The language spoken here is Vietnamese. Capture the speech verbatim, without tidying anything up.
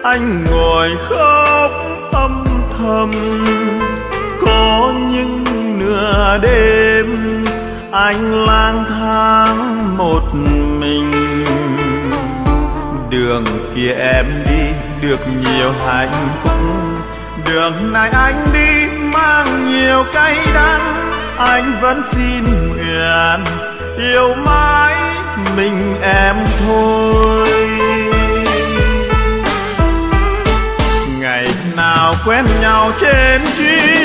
anh ngồi khóc âm thầm. Có những nửa đêm anh lang thang một mình, đường kia em đi được nhiều hạnh phúc, đường này anh đi mang nhiều cay đắng. Anh vẫn xin nguyện yêu mãi mình em thôi. Ngày nào quen nhau trên chuyến